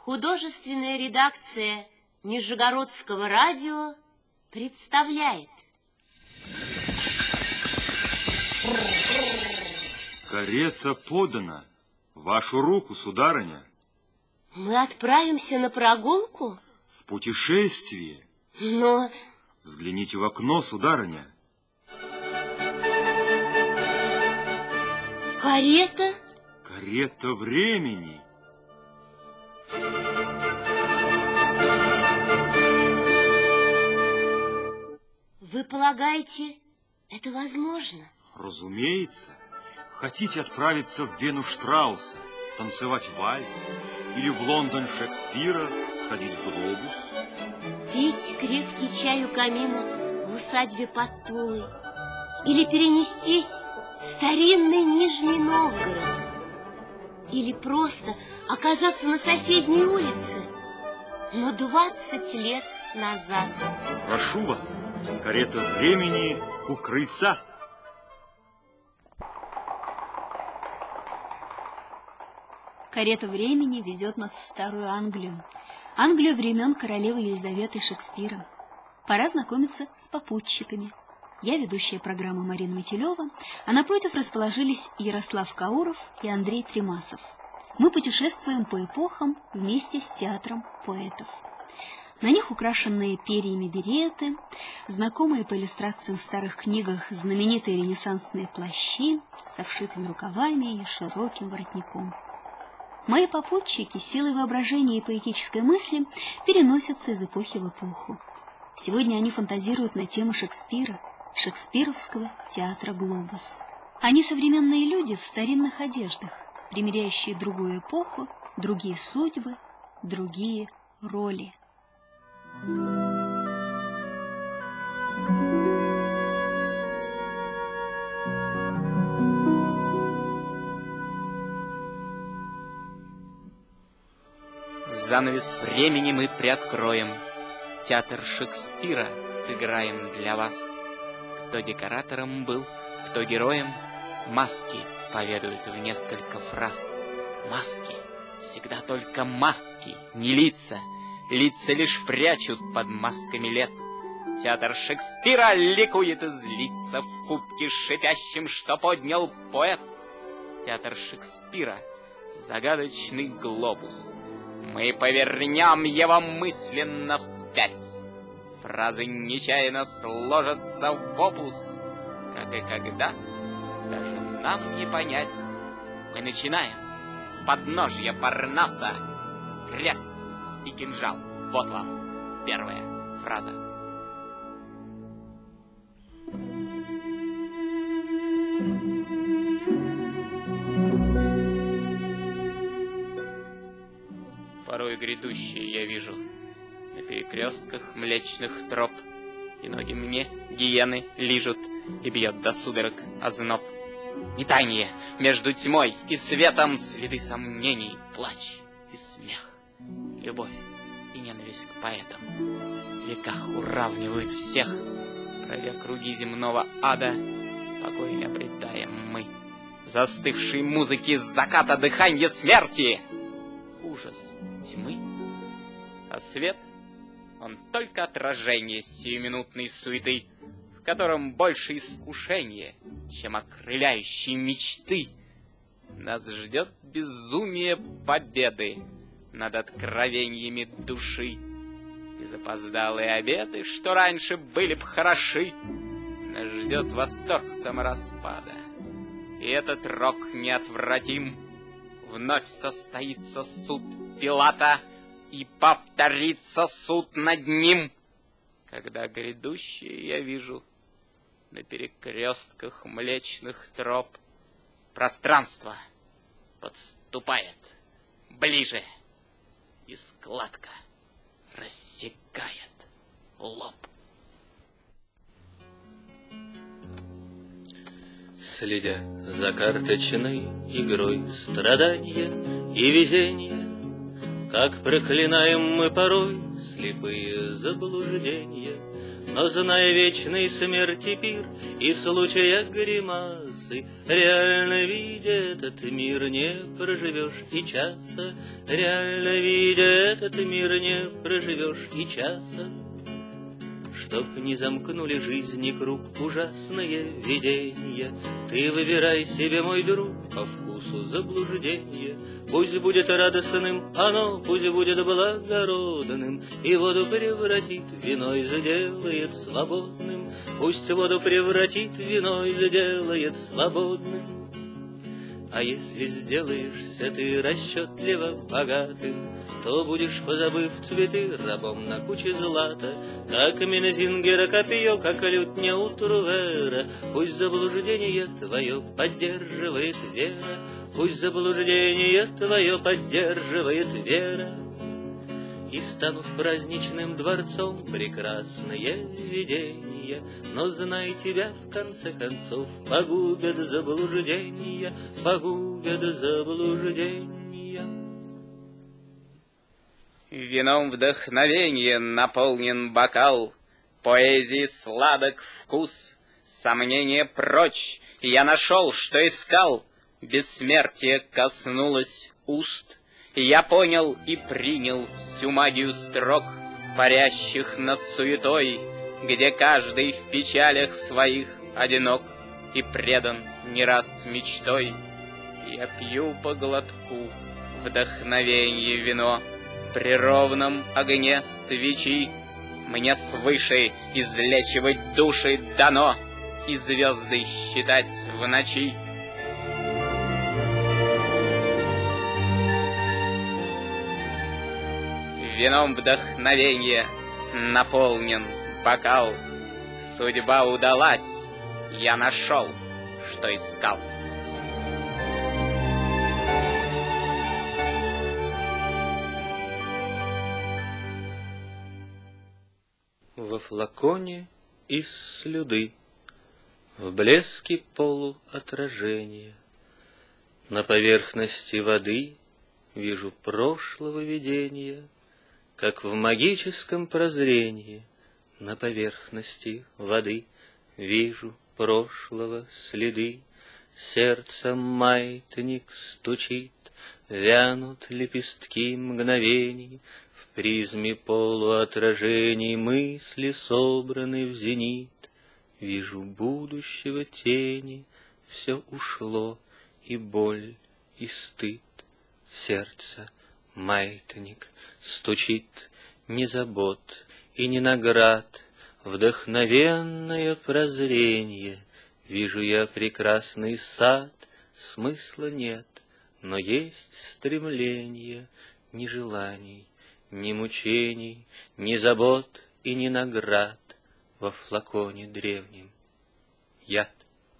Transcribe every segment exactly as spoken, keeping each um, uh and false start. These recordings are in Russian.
Художественная редакция Нижегородского радио представляет. Карета подана. Вашу руку, сударыня. Мы отправимся на прогулку? В путешествие. Но... Взгляните в окно, сударыня. Карета? Карета времени. Вы полагаете, это возможно? Разумеется. Хотите отправиться в Вену Штрауса, танцевать вальс, или в Лондон Шекспира, сходить в глобус? Пить крепкий чай у камина в усадьбе под Тулой, или перенестись в старинный Нижний Новгород, или просто оказаться на соседней улице, но двадцать лет назад. Прошу вас, карета времени у крыльца. Карета времени везет нас в Старую Англию. Англию времен королевы Елизаветы Шекспира. Пора знакомиться с попутчиками. Я ведущая программы Марина Метелева, а напротив расположились Ярослав Кауров и Андрей Тремасов. Мы путешествуем по эпохам вместе с театром поэтов. На них украшенные перьями береты, знакомые по иллюстрациям в старых книгах знаменитые ренессансные плащи со вшитыми рукавами и широким воротником. Мои попутчики силой воображения и поэтической мысли переносятся из эпохи в эпоху. Сегодня они фантазируют на тему Шекспира, шекспировского театра «Глобус». Они современные люди в старинных одеждах, примеряющие другую эпоху, другие судьбы, другие роли. Занавес времени мы приоткроем, театр Шекспира сыграем для вас. Кто декоратором был, кто героем, маски поведают в несколько фраз. Маски, всегда только маски, не лица. Лица лишь прячут под масками лет. Театр Шекспира ликует и злится в кубке шипящем, что поднял поэт. Театр Шекспира — загадочный глобус. Мы повернем его мысленно вспять. Фразы нечаянно сложатся в опус, как и когда, даже нам не понять. Мы начинаем с подножья Парнаса. Крест и кинжал. Вот вам первая фраза. Порой грядущее я вижу на перекрестках млечных троп, и ноги мне гиены лижут, и бьет до судорог озноб. Метанье между тьмой и светом, следы сомнений, плач и смех, любовь и ненависть к поэтам. В веках уравнивают всех, пройдя круги земного ада, покой не обретаем мы. Застывшей музыки заката дыханье смерти, ужас тьмы, а свет, он только отражение сиюминутной суеты, в котором больше искушения, чем окрыляющей мечты. Нас ждет безумие победы над откровениями души, и запоздалые обеты, что раньше были б хороши. Нас ждет восторг самораспада, и этот рок неотвратим. Вновь состоится суд Пилата, и повторится суд над ним, когда грядущее я вижу на перекрестках млечных троп. Пространство подступает ближе, и складка рассекает лоб. Следя за карточной игрой страдания и везения, как проклинаем мы порой слепые заблуждения, но зная вечной смерти пир и случая гримас, часы. Реально видя этот мир, не проживешь и часа. Реально видя этот мир, не проживешь и часа. Чтоб не замкнули жизни круг ужасные видения, ты выбирай себе, мой друг, по вкусу заблуждение. Пусть будет радостным оно, пусть будет благородным, и воду превратит, вино и сделает свободным. Пусть воду превратит, вино и сделает свободным. А если сделаешься ты расчетливо богатым, то будешь, позабыв цветы, рабом на куче злата. Как Мензингера копье, как лютня у Трувера. Пусть заблуждение твое поддерживает вера, пусть заблуждение твое поддерживает вера. И станут праздничным дворцом прекрасные видения, но знай, тебя в конце концов погубят заблуждения, погубят заблуждения. Вином вдохновения наполнен бокал, поэзии сладок вкус, сомнения прочь, я нашел, что искал, бессмертие коснулось уст. Я понял и принял всю магию строк, парящих над суетой, где каждый в печалях своих одинок и предан не раз мечтой. Я пью по глотку вдохновенье вино, при ровном огне свечи мне свыше излечивать души дано и звезды считать в ночи. Вином вдохновенья наполнен бокал, судьба удалась, я нашел, что искал. Во флаконе из слюды, в блеске полуотражения, на поверхности воды вижу прошлого видения, как в магическом прозрении на поверхности воды вижу прошлого следы. Сердцем маятник стучит, вянут лепестки мгновений, в призме полуотражений мысли собраны в зенит. Вижу будущего тени, все ушло, и боль, и стыд. Сердце маятник стучит, ни забот и ни наград, вдохновенное прозрение. Вижу я прекрасный сад, смысла нет, но есть стремление. Ни желаний, ни мучений, ни забот и ни наград во флаконе древнем яд.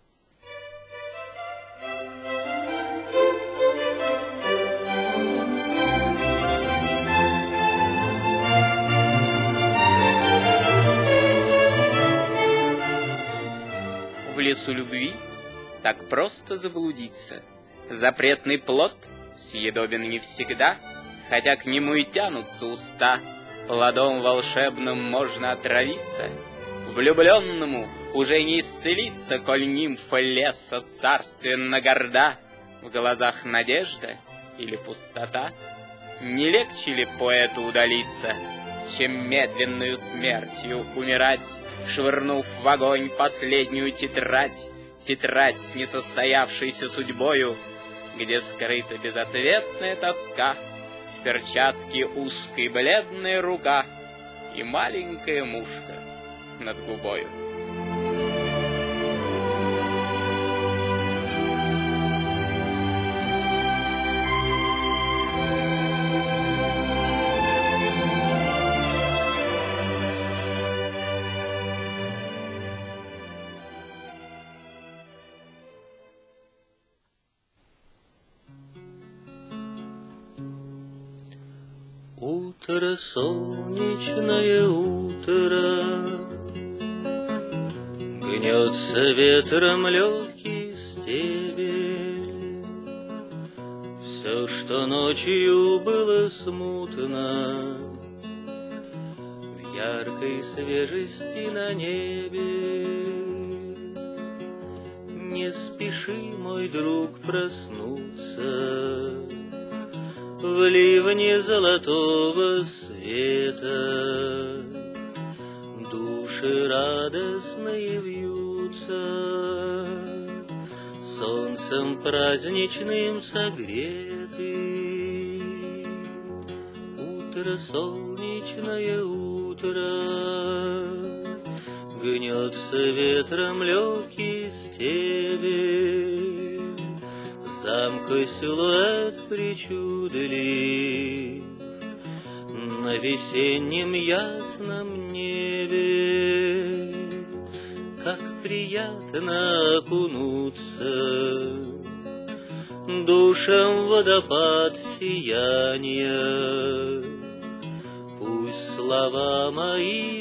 В лесу любви так просто заблудиться. Запретный плод съедобен не всегда, хотя к нему и тянутся уста. Плодом волшебным можно отравиться, влюбленному уже не исцелиться, коль нимфа леса царственно горда. В глазах надежда или пустота? Не легче ли поэту удалиться, чем медленную смертью умирать, швырнув в огонь последнюю тетрадь, тетрадь с несостоявшейся судьбою, где скрыта безответная тоска, в перчатке узкой бледная рука и маленькая мушка над губою. Утро, солнечное утро, гнется ветром легкий стебель. Все, что ночью было смутно, в яркой свежести на небе. не спеши, мой друг, проснуться. В ливне золотого света души радостные вьются, солнцем праздничным согреты. Утро, солнечное утро, гнется ветром легкий стебель, замка силуэт причудлив на весеннем ясном небе. Как приятно окунуться душам в водопад сияния. Пусть слова мои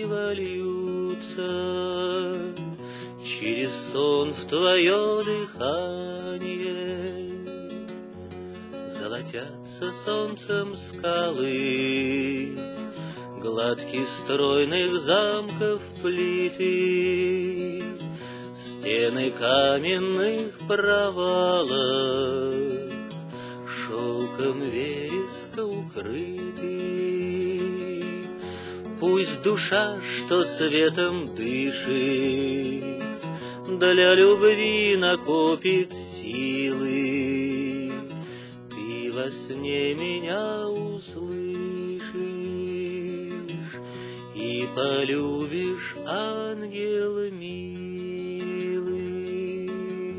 вольются через сон в твое дыхание. Золотятся солнцем скалы, гладких стройных замков плиты, стены каменных провалов шелком вереска укрыты. Пусть душа, что светом дышит, для любви накопит силы. Ты во сне меня услышишь и полюбишь, ангел милый.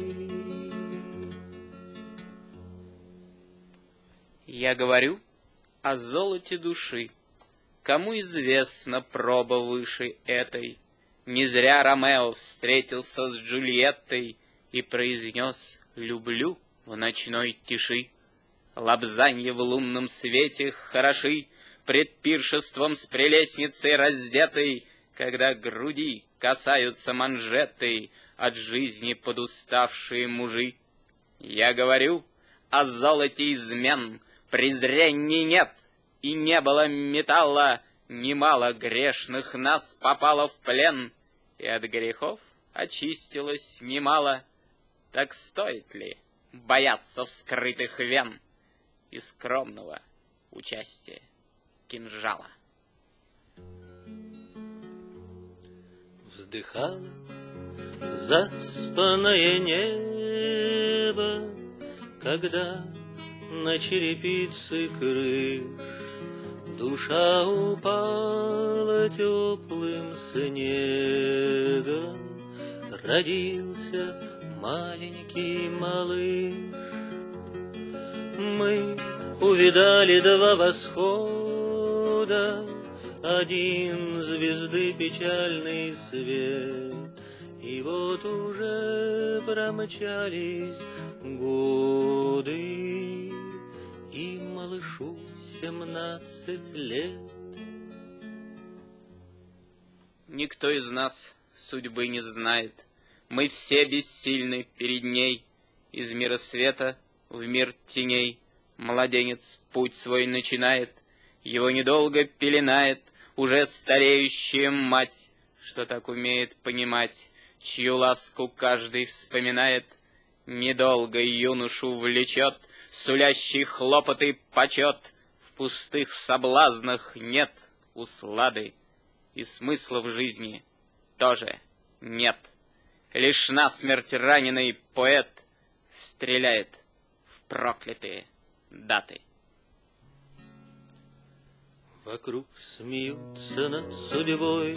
Я говорю о золоте души. Кому известна проба выше этой? Не зря Ромео встретился с Джульеттой и произнес «люблю» в ночной тиши. Лобзанье в лунном свете хороши пред пиршеством с прелестницей раздетой, когда груди касаются манжетой от жизни подуставшие мужи. Я говорю о золоте измен, презрений нет, и не было металла, немало грешных нас попало в плен, и от грехов очистилось немало. Так стоит ли бояться вскрытых вен и скромного участия кинжала? Вздыхало заспанное небо, когда на черепицы крыш душа упала теплым снегом. Родился маленький малыш. Мы увидали два восхода, один звезды печальный свет, и вот уже промчались годы, и малышу семнадцать лет. Никто из нас судьбы не знает, мы все бессильны перед ней. Из мира света в мир теней младенец путь свой начинает, его недолго пеленает уже стареющая мать, что так умеет понимать, чью ласку каждый вспоминает. Недолго юношу влечет сулящий хлопоты почет, в пустых соблазнах нет услады, и смысла в жизни тоже нет. Лишь насмерть раненый поэт стреляет в проклятые даты. Вокруг смеются над судьбой,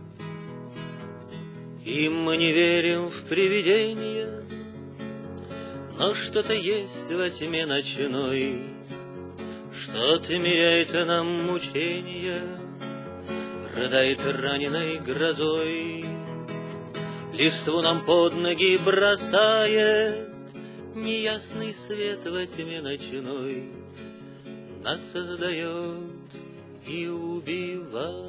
и мы не верим в привидения, но что-то есть во тьме ночной, что отмеряет нам мучения, рыдает раненой грозой, листву нам под ноги бросает неясный свет во тьме ночной, нас создает и убивает.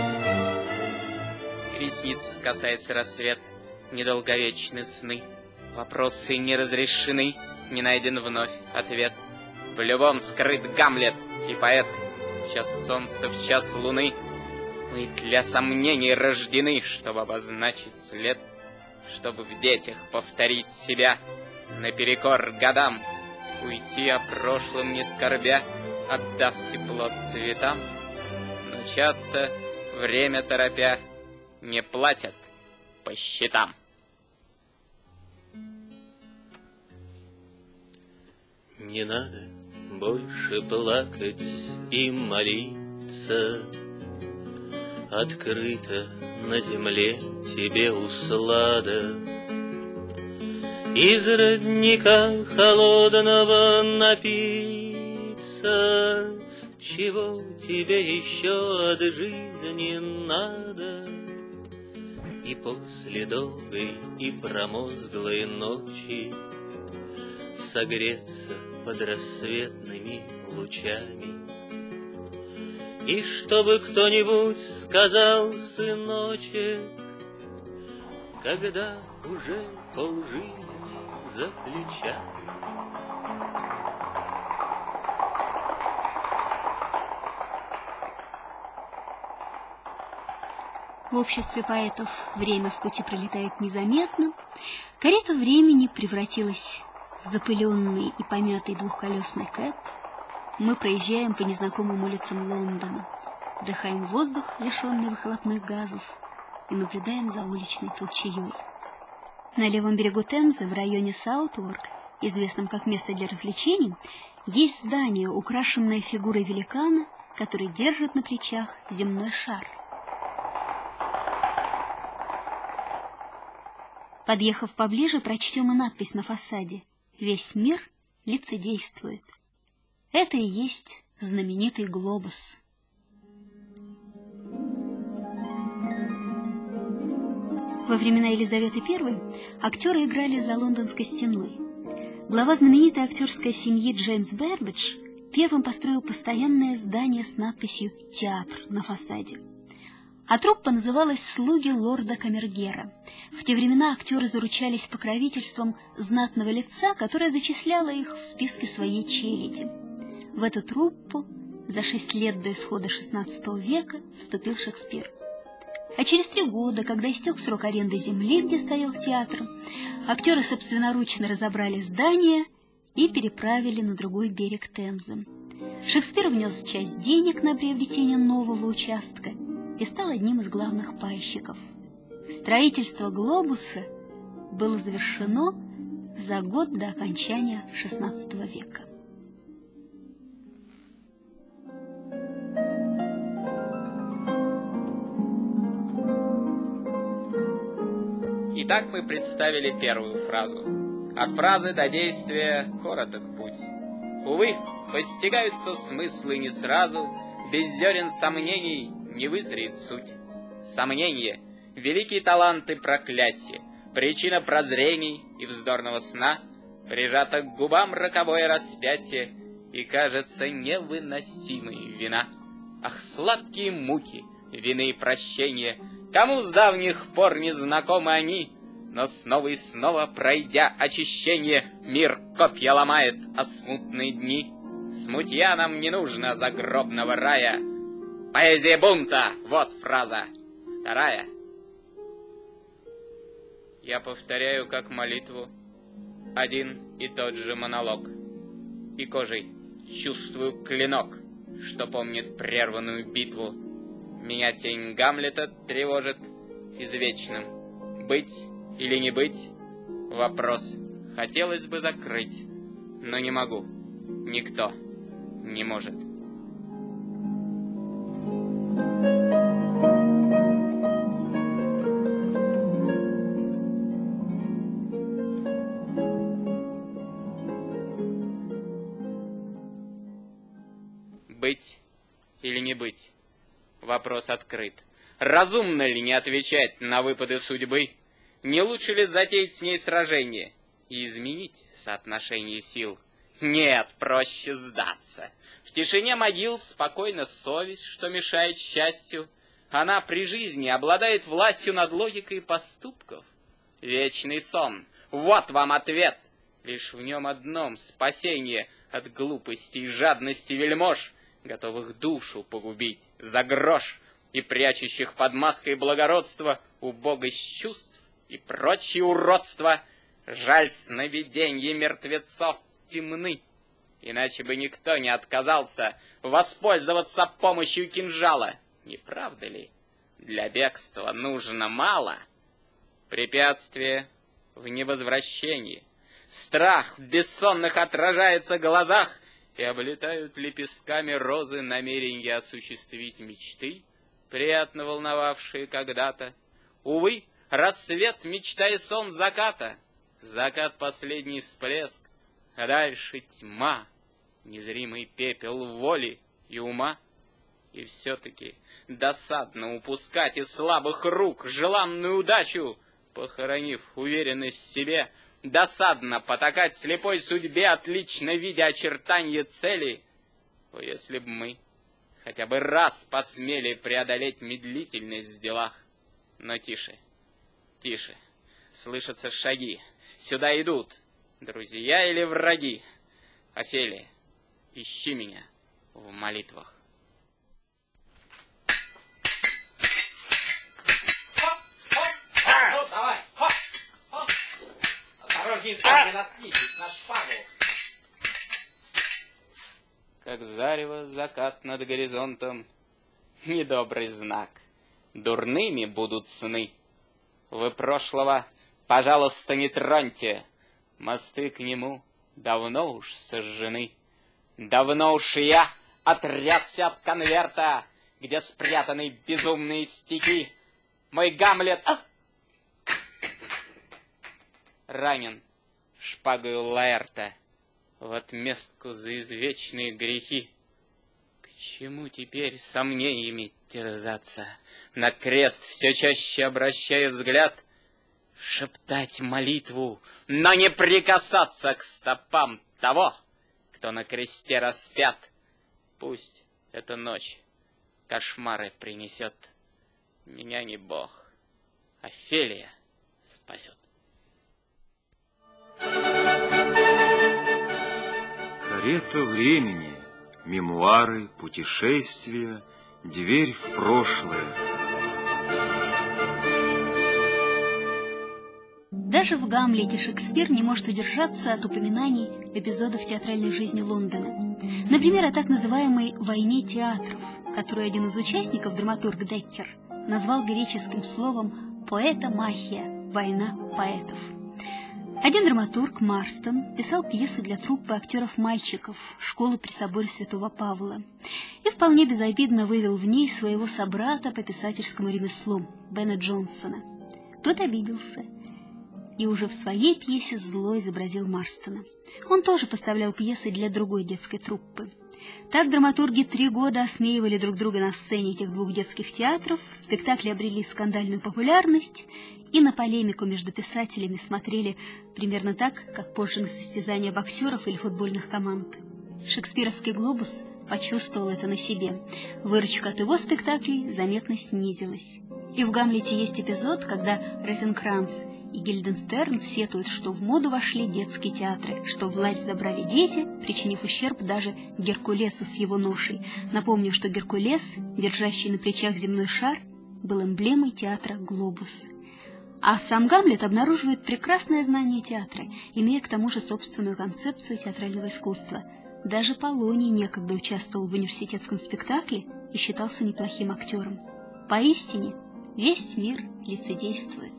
Ресниц касается рассвет, недолговечны сны. Вопросы не разрешены, не найден вновь ответ. В любом скрыт Гамлет и поэт. В час солнца, в час луны мы для сомнений рождены, чтобы обозначить след, чтобы в детях повторить себя, наперекор годам, уйти о прошлом не скорбя, отдав тепло цветам. Но часто, время торопя, не платят по счетам. Не надо больше плакать и молиться. Открыто на земле тебе услада. Из родника холодного напиться. Чего тебе еще от жизни надо? И после долгой и промозглой ночи согреться под рассветными лучами. И чтобы кто-нибудь сказал, сыночек, когда уже полжизни за плечами. В обществе поэтов время в пути пролетает незаметно. Карета времени превратилась в запыленный и помятый двухколесный кэб. Мы проезжаем по незнакомым улицам Лондона, вдыхаем воздух, лишенный выхлопных газов, и наблюдаем за уличной толчеей. На левом берегу Темзы, в районе Саутворк, известном как место для развлечений, есть здание, украшенное фигурой великана, который держит на плечах земной шар. Подъехав поближе, прочтем и надпись на фасаде: «Весь мир лицедействует». Это и есть знаменитый глобус. Во времена Елизаветы Первой актеры играли за Лондонской стеной. Глава знаменитой актерской семьи Джеймс Бербидж первым построил постоянное здание с надписью «Театр» на фасаде. А труппа называлась «Слуги лорда Камергера». В те времена актеры заручались покровительством знатного лица, которое зачисляло их в списке своей челяди. В эту труппу за шесть лет до исхода шестнадцатого века вступил Шекспир. А через три года, когда истек срок аренды земли, где стоял театр, актеры собственноручно разобрали здание и переправили на другой берег Темзы. Шекспир внес часть денег на приобретение нового участка и стал одним из главных пайщиков. Строительство глобуса было завершено за год до окончания шестнадцатого века. Итак, мы представили первую фразу. От фразы до действия короток путь. Увы, постигаются смыслы не сразу, без зерен сомнений не вызреет суть. Сомнение — великий талант и проклятие, причина прозрений и вздорного сна, прижато к губам роковое распятие, и кажется невыносимой вина. Ах, сладкие муки, вины и прощения, кому с давних пор не знакомы они, но снова и снова, пройдя очищение, мир копья ломает, а смутные дни. Смутьянам не нужно загробного рая. Поэзия бунта — вот фраза вторая. Я повторяю как молитву один и тот же монолог, и кожей чувствую клинок, что помнит прерванную битву. Меня тень Гамлета тревожит извечным. Быть или не быть — вопрос хотелось бы закрыть, но не могу, никто не может. Быть или не быть — вопрос открыт. Разумно ли не отвечать на выпады судьбы? Не лучше ли затеять с ней сражение и изменить соотношение сил? Нет, проще сдаться. В тишине могил спокойна совесть, что мешает счастью. Она при жизни обладает властью над логикой поступков. Вечный сон, Вот вам ответ. Лишь в нем одном спасение от глупости и жадности вельмож, готовых душу погубить за грош и прячущих под маской благородства убогость чувств и прочие уродства. Жаль, сновиденья мертвецов темны, иначе бы никто не отказался воспользоваться помощью кинжала. Не правда ли? Для бегства нужно мало. Препятствие в невозвращении. Страх в бессонных отражается глазах, и облетают лепестками розы намерения осуществить мечты, приятно волновавшие когда-то. Увы, рассвет, мечта и сон заката, закат последний всплеск, а дальше тьма, незримый пепел воли и ума. И все-таки досадно упускать из слабых рук желанную удачу, похоронив уверенность в себе. Досадно потакать слепой судьбе, отлично видя очертания цели. О, если б мы хотя бы раз посмели преодолеть медлительность в делах. Но тише, тише, слышатся шаги. Сюда идут друзья или враги. Офелия, ищи меня в молитвах. Ну, давай, хоп, хоп. Осторожней, сами наткнитесь на шпагу. Как зарево закат над горизонтом, недобрый знак. Дурными будут сны. Вы прошлого, пожалуйста, не троньте. Мосты к нему давно уж сожжены. Давно уж я отрекся от конверта, где спрятаны безумные стихи. Мой Гамлет а! ранен шпагою Лаэрта в отместку за извечные грехи. К чему теперь сомнениями терзаться? На крест все чаще обращая взгляд, шептать молитву, но не прикасаться к стопам того, кто на кресте распят. Пусть эта ночь кошмары принесет, меня не Бог, Офелия спасет. Карета времени, мемуары, путешествия, дверь в прошлое. Даже в «Гамлете» Шекспир не может удержаться от упоминаний эпизодов театральной жизни Лондона. Например, о так называемой «войне театров», которую один из участников, драматург Деккер, назвал греческим словом «поэта-махия» – «война поэтов». Один драматург, Марстон, писал пьесу для труппы актеров-мальчиков школы при соборе Святого Павла и вполне безобидно вывел в ней своего собрата по писательскому ремеслу, Бена Джонсона. Тот обиделся и уже в своей пьесе зло изобразил Марстона. Он тоже поставлял пьесы для другой детской труппы. Так драматурги три года осмеивали друг друга на сцене этих двух детских театров, спектакли обрели скандальную популярность, и на полемику между писателями смотрели примерно так, как позже на состязания боксеров или футбольных команд. Шекспировский «Глобус» почувствовал это на себе. Выручка от его спектаклей заметно снизилась. И в «Гамлете» есть эпизод, когда Розенкранц и Гильденстерн сетуют, что в моду вошли детские театры, что власть забрали дети, причинив ущерб даже Геркулесу с его ношей. Напомню, что Геркулес, держащий на плечах земной шар, был эмблемой театра «Глобус». А сам Гамлет обнаруживает прекрасное знание театра, имея к тому же собственную концепцию театрального искусства. Даже Полоний некогда участвовал в университетском спектакле и считался неплохим актером. Поистине, весь мир лицедействует.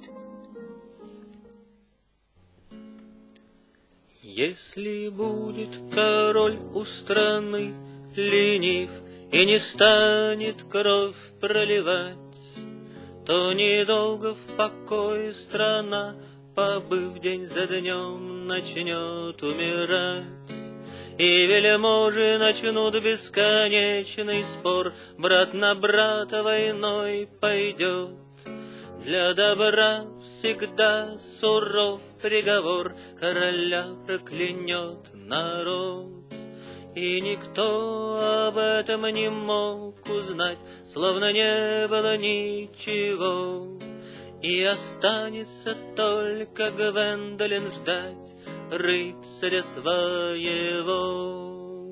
Если будет король у страны ленив и не станет кровь проливать, то недолго в покое страна, побыв день за днем, начнет умирать. И вельможи начнут бесконечный спор, брат на брата войной пойдет. Для добра всегда суров приговор, короля проклянет народ. И никто об этом не мог узнать, словно не было ничего. И останется только Гвендолин ждать рыцаря своего.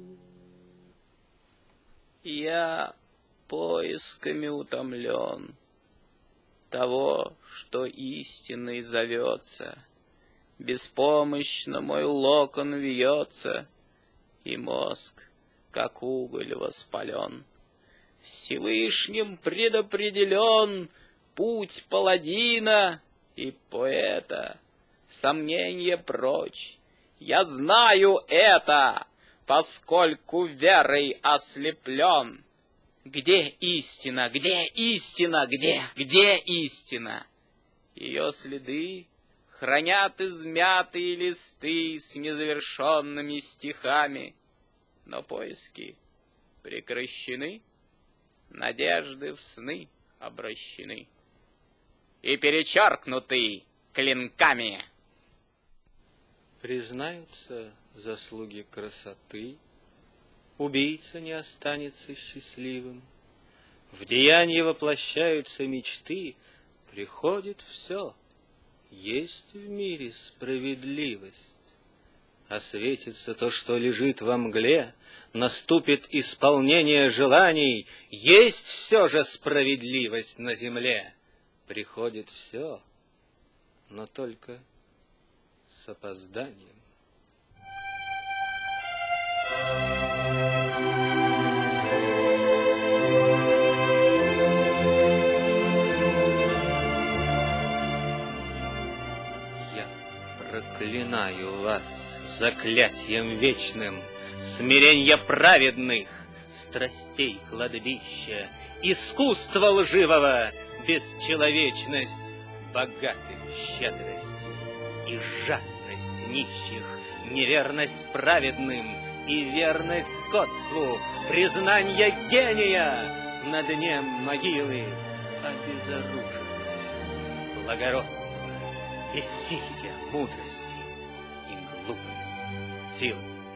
Я поисками утомлен того, что истинной зовется. Беспомощно мой локон вьется, и мозг, как уголь, воспален. Всевышним предопределен путь паладина и поэта. Сомнения прочь, я знаю это, поскольку верой ослеплен. Где истина, где истина, где, где истина? Ее следы хранят измятые листы с незавершенными стихами, но поиски прекращены, надежды в сны обращены и перечеркнуты клинками. Признаются заслуги красоты, убийца не останется счастливым. В деянии воплощаются мечты, приходит все. Есть в мире справедливость. Осветится то, что лежит во мгле, наступит исполнение желаний. Есть все же справедливость на земле. Приходит все, но только с опозданием. Я проклинаю вас заклятием вечным, смиренья праведных, страстей кладбища, искусства лживого, бесчеловечность богатых щедрости и жадность нищих, неверность праведным и верность скотству, признание гения на дне могилы, обезоруженное благородство, бессилие мудрости и глупость силы.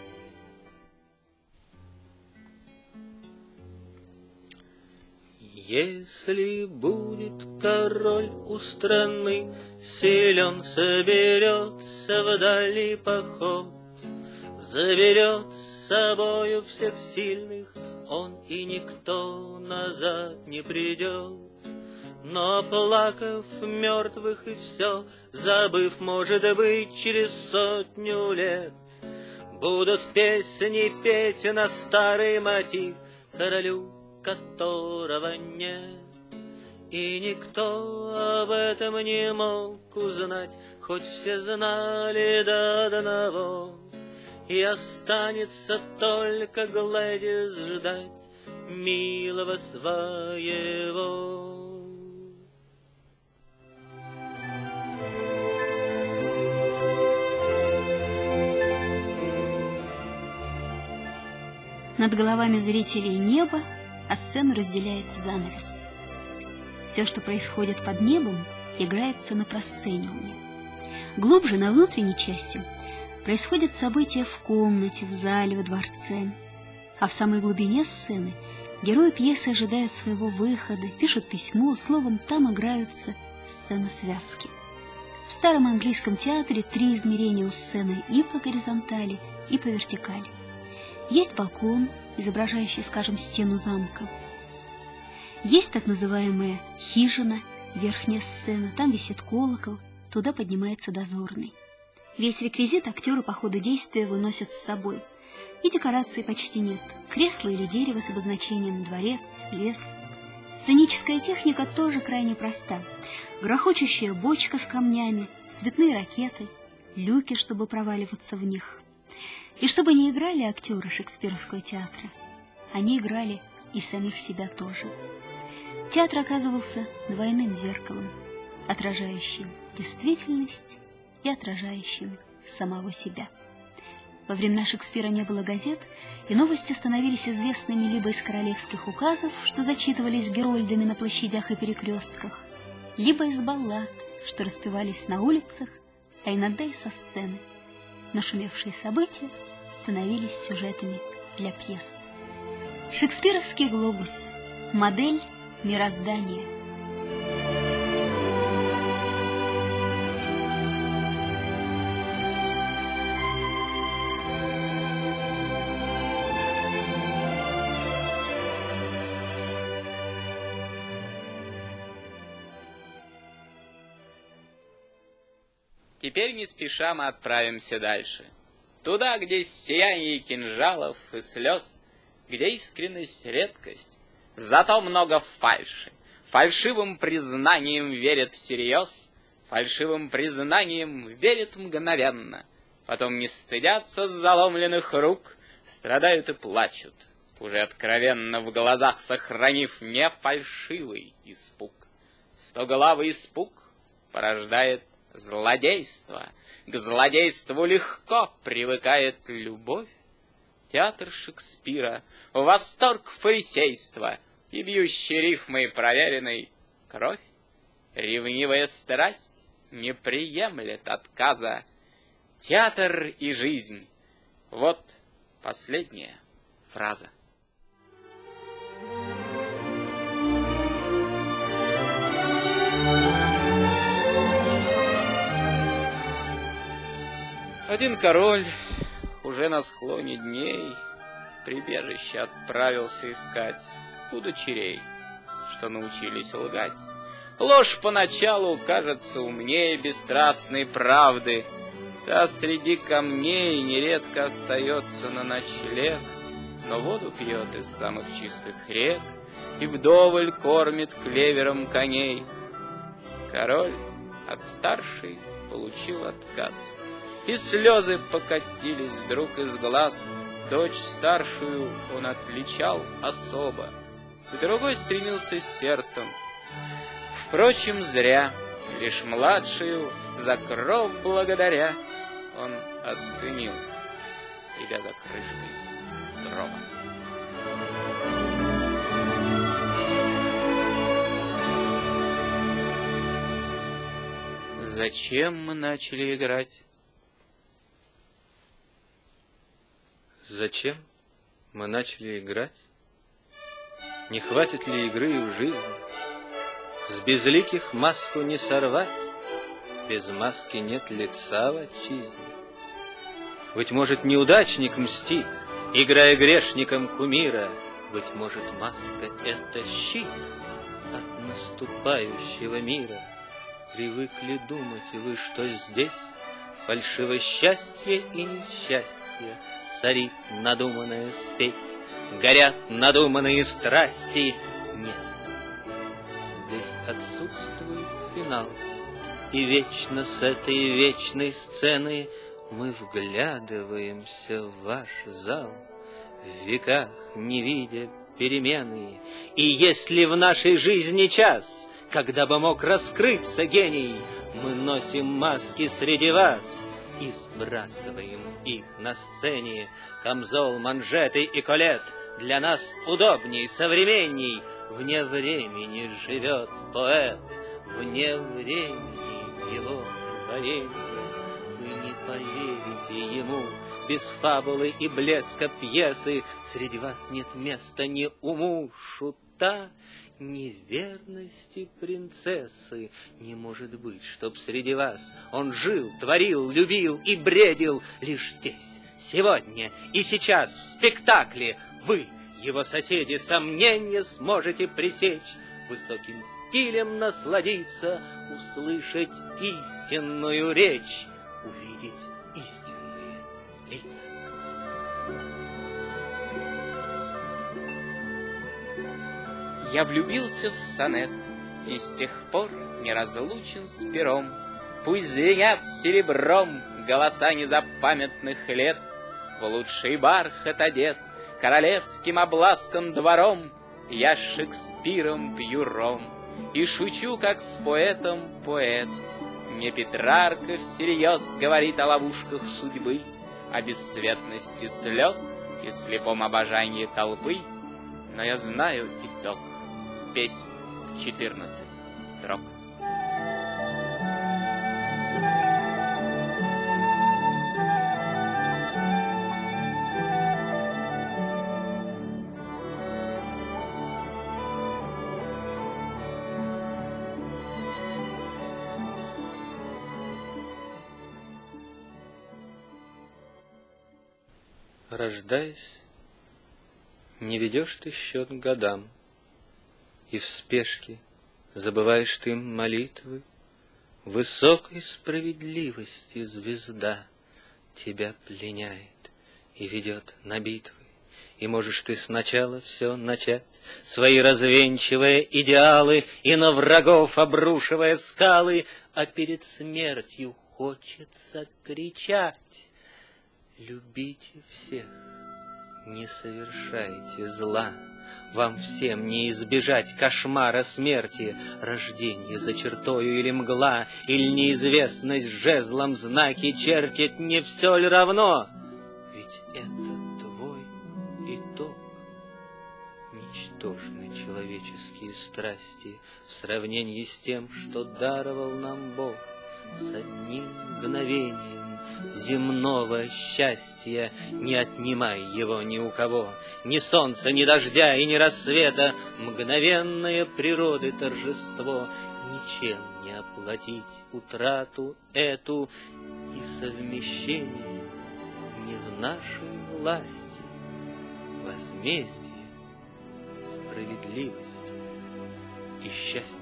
Если будет король у страны силен, соберется в дальний поход, заберет с собою всех сильных, он и никто назад не придет. Но оплакав мертвых и все, забыв, может быть, через сотню лет, будут песни петь на старый мотив королю, которого нет. И никто об этом не мог узнать, хоть все знали до одного. И останется только Глэдис ждать милого своего. Над головами зрителей небо, а сцену разделяет занавес. Все, что происходит под небом, играется на просцениуме. Глубже, на внутренней части, происходят события в комнате, в зале, во дворце. А в самой глубине сцены герои пьесы ожидают своего выхода, пишут письмо, словом, там играются сцены-связки. В старом английском театре три измерения у сцены и по горизонтали, и по вертикали. Есть балкон, изображающий, скажем, стену замка. Есть так называемая хижина, верхняя сцена, там висит колокол, туда поднимается дозорный. Весь реквизит актеры по ходу действия выносят с собой. И декораций почти нет. Кресла или дерево с обозначением дворец, лес. Сценическая техника тоже крайне проста. Грохочущая бочка с камнями, цветные ракеты, люки, чтобы проваливаться в них. И чтобы не играли актеры шекспировского театра, они играли и самих себя тоже. Театр оказывался двойным зеркалом, отражающим действительность и отражающим самого себя. Во времена Шекспира не было газет, и новости становились известными либо из королевских указов, что зачитывались герольдами на площадях и перекрестках, либо из баллад, что распевались на улицах, а иногда и со сцены. Нашумевшие события становились сюжетами для пьес. Шекспировский глобус – модель мироздания. Теперь не спеша мы отправимся дальше. Туда, где сияние кинжалов и слез, где искренность редкость, зато много фальши. Фальшивым признанием верят всерьез, фальшивым признанием верят мгновенно. Потом не стыдятся заломленных рук, страдают и плачут, уже откровенно в глазах сохранив не фальшивый испуг. Стоглавый испуг порождает злодейство, к злодейству легко привыкает любовь. Театр Шекспира, восторг фарисейства и бьющий рифмой проверенной кровь. Ревнивая страсть не приемлет отказа. Театр и жизнь — вот последняя фраза. Один король уже на склоне дней прибежище отправился искать у дочерей, что научились лгать. Ложь поначалу кажется умнее бесстрастной правды, та среди камней нередко остается на ночлег, но воду пьет из самых чистых рек и вдоволь кормит клевером коней. Король от старшей получил отказ, и слезы покатились вдруг из глаз. Дочь старшую он отличал особо, к другой стремился сердцем. Впрочем, зря, лишь младшую за кров благодаря он оценил, идя за крышкой гроба. Зачем мы начали играть? Зачем мы начали играть? Не хватит ли игры в жизни? С безликих маску не сорвать, без маски нет лица в отчизне. Быть может, неудачник мстит, играя грешником кумира. Быть может, маска — это щит от наступающего мира. Привыкли думать вы, что здесь фальшиво счастье и несчастье, царит надуманная спесь, горят надуманные страсти. Нет, здесь отсутствует финал, и вечно с этой вечной сцены мы вглядываемся в ваш зал, в веках не видя перемены. И если в нашей жизни час, когда бы мог раскрыться гений, мы носим маски среди вас и сбрасываем их на сцене. Камзол, манжеты и колет для нас удобней, современней. Вне времени живет поэт, вне времени его творение. Вы не поверите ему, без фабулы и блеска пьесы среди вас нет места ни уму шута, ни верности принцессы. Не может быть, чтоб среди вас он жил, творил, любил и бредил. Лишь здесь, сегодня и сейчас в спектакле вы, его соседи, сомнения сможете пресечь, высоким стилем насладиться, услышать истинную речь, увидеть истинные лица. Я влюбился в сонет и с тех пор не разлучен с пером. Пусть звенят серебром голоса незапамятных лет. В лучший бархат одет, королевским обласкан двором, я с Шекспиром пью ром и шучу, как с поэтом поэт. Мне Петрарка всерьез говорит о ловушках судьбы, о бесцветности слез и слепом обожании толпы. Но я знаю итог. Песнь четырнадцать строк. Рождаясь, не ведешь ты счет годам, и в спешке забываешь ты молитвы, Высокой справедливости звезда тебя пленяет и ведет на битвы. И можешь ты сначала все начать, свои развенчивая идеалы и на врагов обрушивая скалы, а перед смертью хочется кричать: любите всех, не совершайте зла, вам всем не избежать кошмара смерти, рождение за чертою или мгла, или неизвестность жезлом знаки чертит, не все ли равно? Ведь это твой итог. Ничтожны человеческие страсти в сравнении с тем, что даровал нам Бог. С одним мгновением земного счастья не отнимай его ни у кого, ни солнца, ни дождя и ни рассвета, мгновенное природы торжество, ничем не оплатить утрату эту, и совмещение не в нашей власти. Возмездие, справедливость и счастье.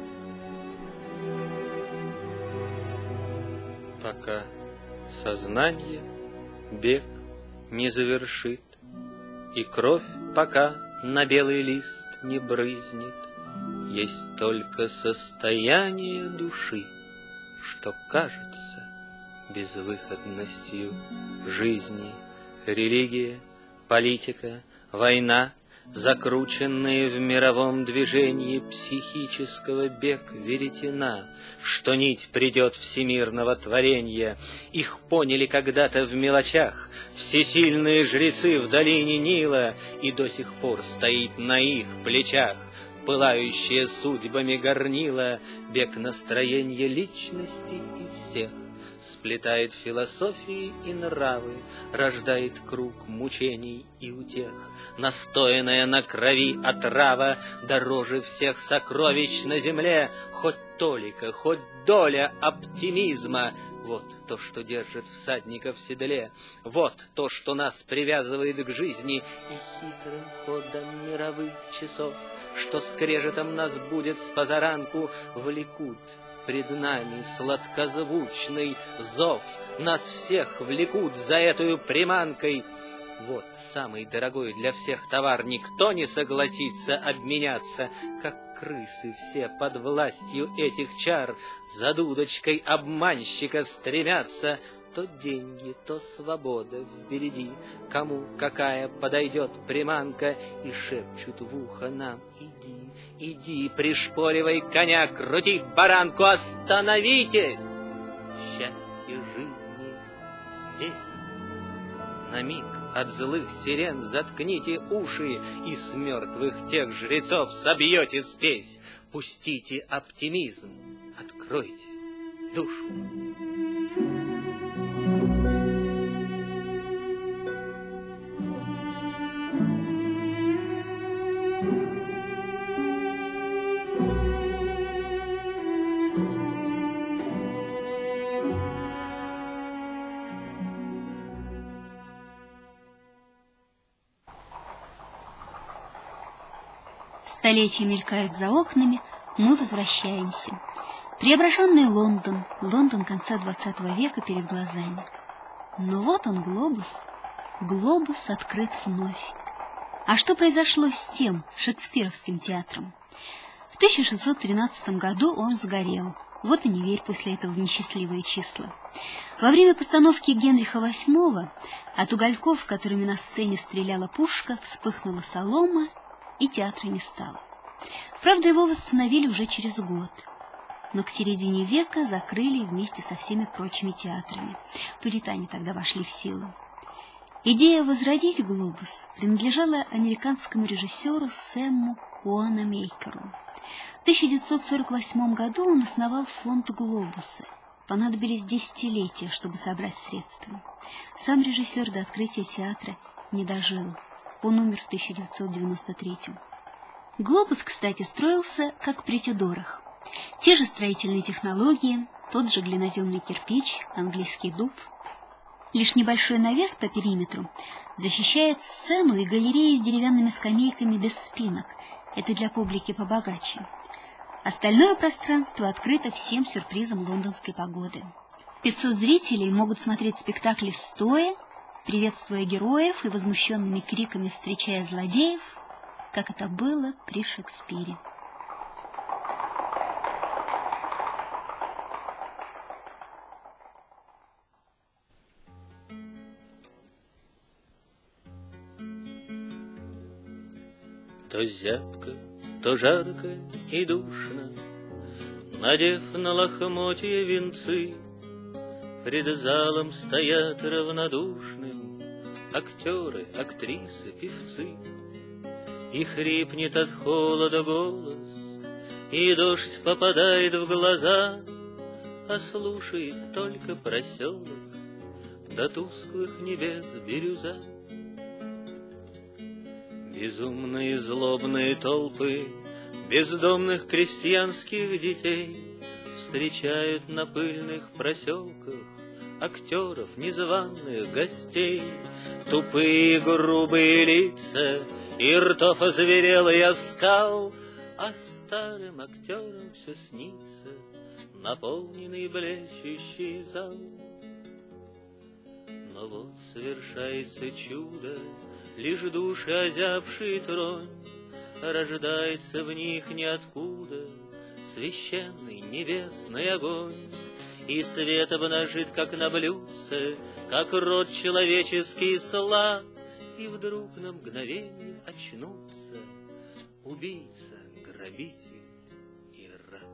Пока сознание бег не завершит, и кровь пока на белый лист не брызнет, есть только состояние души, что кажется безвыходностью жизни. Религия, политика, война, закрученные в мировом движении психического бег веретена, что нить придет всемирного творения. Их поняли когда-то в мелочах всесильные жрецы в долине Нила, и до сих пор стоит на их плечах пылающее судьбами горнила. Бег настроения личности и всех сплетает философии и нравы, рождает круг мучений и утех. Настоянная на крови отрава дороже всех сокровищ на земле. Хоть толика, хоть доля оптимизма — вот то, что держит всадника в седле. Вот то, что нас привязывает к жизни, и хитрым ходом мировых часов, что скрежетом нас будет с позаранку, влекут пред нами сладкозвучный зов. Нас всех влекут за эту приманкой. Вот самый дорогой для всех товар, никто не согласится обменяться, как крысы все под властью этих чар за дудочкой обманщика стремятся. То деньги, то свобода впереди, кому какая подойдет приманка, и шепчут в ухо нам: иди, иди, пришпоривай коня, крути баранку, остановитесь! Счастье жизни здесь. На миг от злых сирен заткните уши, и с мертвых тех жрецов собьете спесь. Пустите оптимизм, откройте душу. Столетия мелькают за окнами, мы возвращаемся. Преображенный Лондон, Лондон конца двадцатого века перед глазами. Но вот он, глобус, глобус открыт вновь. А что произошло с тем шекспировским театром? В тысяча шестьсот тринадцатом году он сгорел. Вот и не верь после этого в несчастливые числа. Во время постановки Генриха восьмого от угольков, которыми на сцене стреляла пушка, вспыхнула солома, и театра не стало. Правда, его восстановили уже через год. Но к середине века закрыли вместе со всеми прочими театрами. Пуритане тогда вошли в силу. Идея возродить глобус принадлежала американскому режиссеру Сэму Уанамейкеру. В тысяча девятьсот сорок восьмом году он основал фонд глобуса. Понадобились десятилетия, чтобы собрать средства. Сам режиссер до открытия театра не дожил. Он умер в тысяча девятьсот девяносто третьем. Глобус, кстати, строился как при Тюдорах. Те же строительные технологии, тот же глиноземный кирпич, английский дуб. Лишь небольшой навес по периметру защищает сцену и галереи с деревянными скамейками без спинок. Это для публики побогаче. Остальное пространство открыто всем сюрпризам лондонской погоды. пятьсот зрителей могут смотреть спектакли стоя, приветствуя героев и возмущенными криками встречая злодеев, как это было при Шекспире. То зябко, то жарко и душно, надев на лохмотья венцы, пред залом стоят равнодушным актеры, актрисы, певцы. И хрипнет от холода голос, и дождь попадает в глаза, а слушает только проселок до тусклых небес бирюза. Безумные злобные толпы бездомных крестьянских детей встречают на пыльных проселках актеров, незваных гостей. Тупые грубые лица и ртов озверелый оскал, а старым актерам все снится наполненный блещущий зал. Но вот совершается чудо, лишь души озябшие тронь, рождается в них ниоткуда священный небесный огонь. И свет обнажит, как на блюдце, как рот человеческий слаб, и вдруг на мгновение очнутся убийца, грабитель и раб.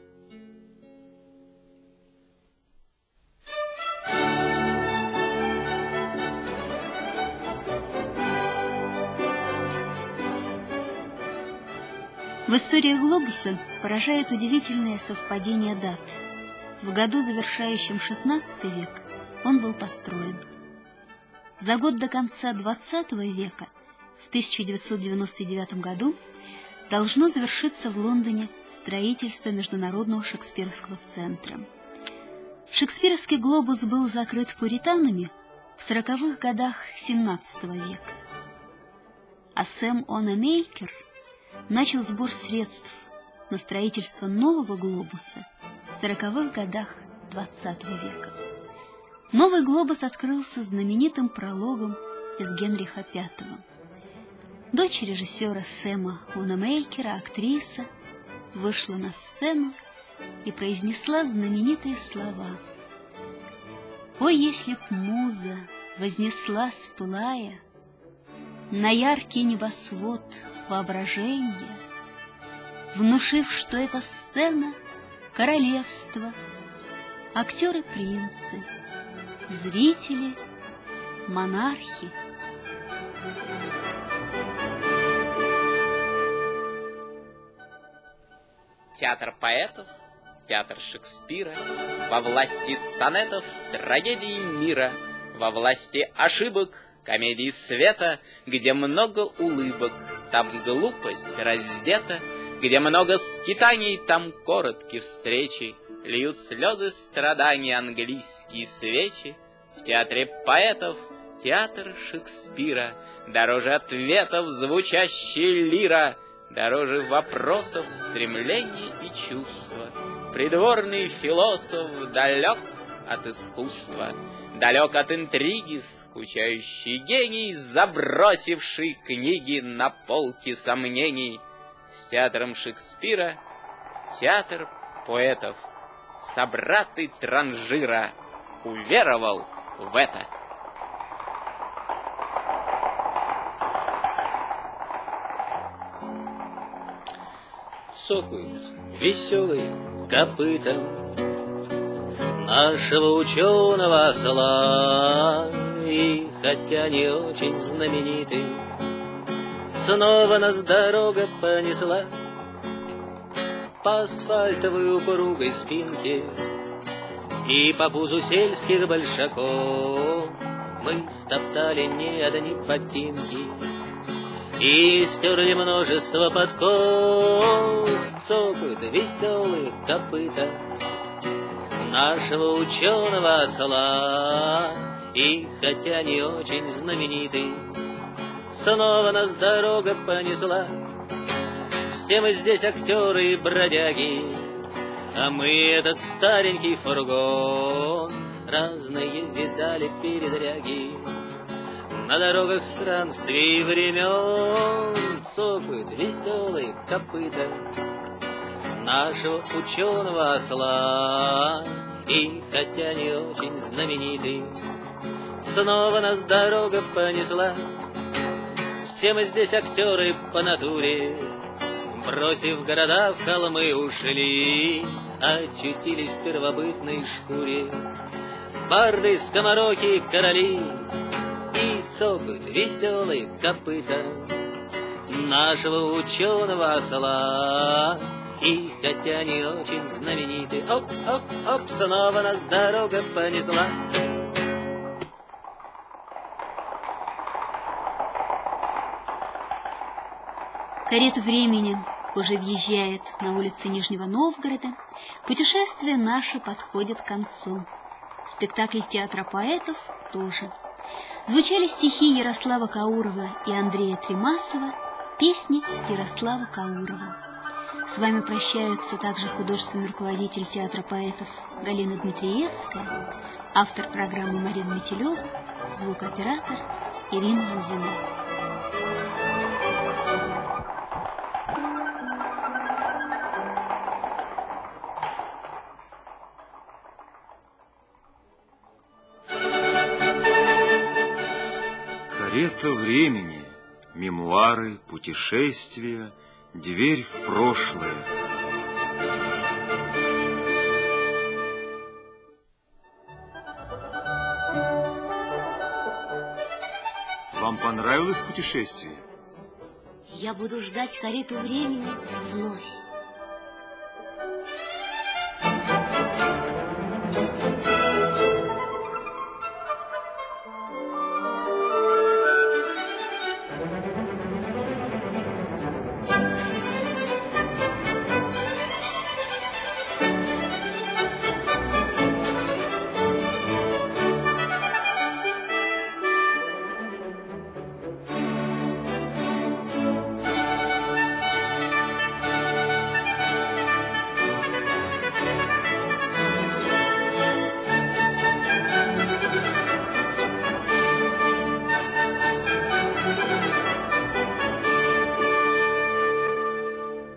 В истории глобуса поражает удивительное совпадение дат. В году, завершающем шестнадцатый век, он был построен. За год до конца двадцатого века, в тысяча девятьсот девяносто девятом году, должно завершиться в Лондоне строительство Международного шекспировского центра. Шекспировский глобус был закрыт пуританами в сороковых годах семнадцатого века. А Сэм Онемейкер начал сбор средств на строительство нового глобуса в сороковых годах двадцатого века. Новый глобус открылся знаменитым прологом из Генриха Пятого. Дочь режиссера Сэма Онемейкера, актриса, вышла на сцену и произнесла знаменитые слова: «О, если б муза вознеслась, пылая, на яркий небосвод воображения, внушив, что эта сцена — королевство, актеры — принцы, зрители — монархи». Театр поэтов, театр Шекспира, во власти сонетов, трагедий мира, во власти ошибок, комедий света, где много улыбок, там глупость раздета, где много скитаний, там короткие встречи, льют слезы страданий английские свечи. В театре поэтов театр Шекспира, дороже ответов звучащая лира, дороже вопросов стремления и чувства. Придворный философ далек от искусства, далек от интриги, скучающий гений, забросивший книги на полки сомнений. С театром Шекспира театр поэтов, собраты Транжира, уверовал в это. Цокают веселые копыта нашего ученого осла, и хотя не очень знаменитый, снова нас дорога понесла по асфальтовой упругой спинке, и по пузу сельских большаков мы стоптали не одни ботинки и стерли множество подков. Цокают веселые копыта нашего ученого осла, и хотя не очень знаменитый, снова нас дорога понесла в Все мы здесь актеры и бродяги, а мы этот старенький фургон. Разные видали передряги на дорогах странствий и времен. Цокают веселые копыта нашего ученого осла. И хотя не очень знаменитый, снова нас дорога понесла. Все мы здесь актеры по натуре, бросив города в холмы ушли, очутились в первобытной шкуре. Барды, скомороки, короли, и цокают веселые копыта нашего ученого осла. И хотя не очень знаменитый, оп, оп, оп, снова нас дорога понесла. Карета времени уже въезжает на улицы Нижнего Новгорода. Путешествие наше подходит к концу. Спектакль театра поэтов тоже. Звучали стихи Ярослава Каурова и Андрея Тремасова, песни Ярослава Каурова. С вами прощаются также художественный руководитель театра поэтов Галина Дмитриевская, автор программы Марина Метелева, звукооператор Ирина Музина. Карета времени, мемуары, путешествия, дверь в прошлое. Вам понравилось путешествие? Я буду ждать карету времени вновь.